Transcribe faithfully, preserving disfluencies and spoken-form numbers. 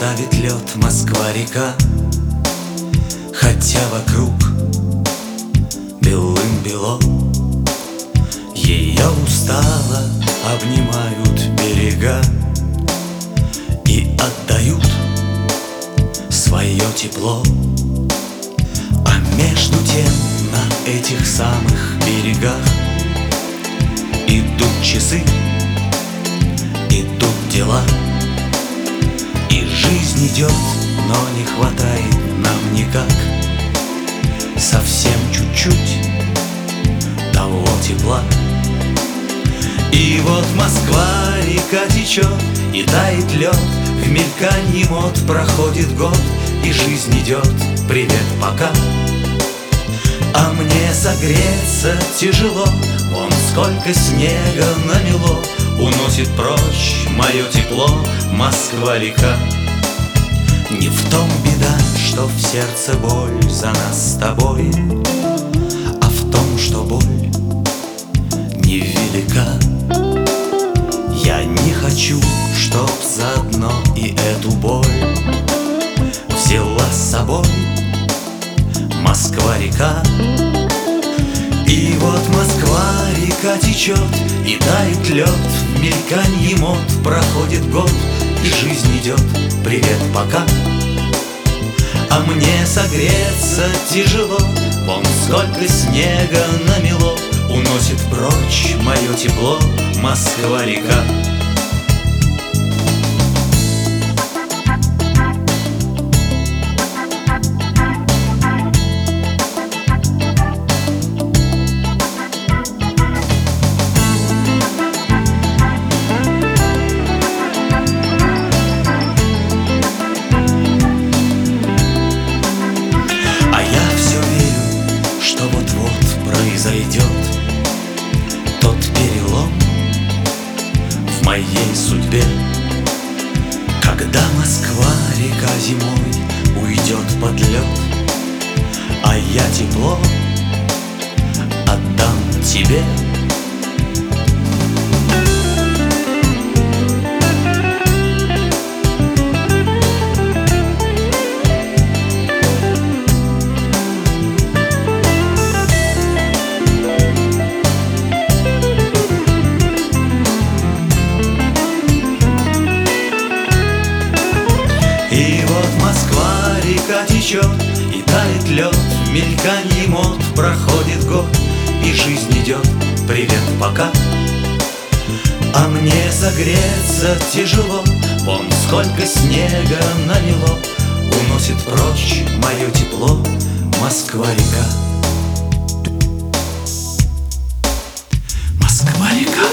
давит лед, Москва-река, хотя вокруг белым-бело. Ее устало обнимают берега и отдают свое тепло. А между тем на этих самых берегах идут часы, идут дела, и жизнь идет, но не хватает нам никак совсем чуть-чуть того тепла. И вот Москва-река течет, и тает лед, в мельканье мод проходит год, и жизнь идет, привет, пока. А мне согреться тяжело, вон сколько снега намело, уносит прочь мое тепло Москва-река. Не в том беда, что в сердце боль за нас с тобой, а в том, что боль невелика. Я не хочу, чтоб заодно и эту боль взяла с собой Москва-река. И вот Москва-река течет, и тает лед, в мельканье мод проходит год, и жизнь идет, привет, пока. А мне согреться тяжело, вон сколько снега намело, уносит прочь мое тепло Москва-река. Произойдет тот перелом в моей судьбе, когда Москва-река зимой уйдет под лед, а я тепло отдам тебе. И вот Москва-река течет, и тает лед, в мельканье мод проходит год, и жизнь идет, привет, пока. А мне согреться тяжело, вон сколько снега намело, уносит прочь мое тепло Москва-река. Москва-река.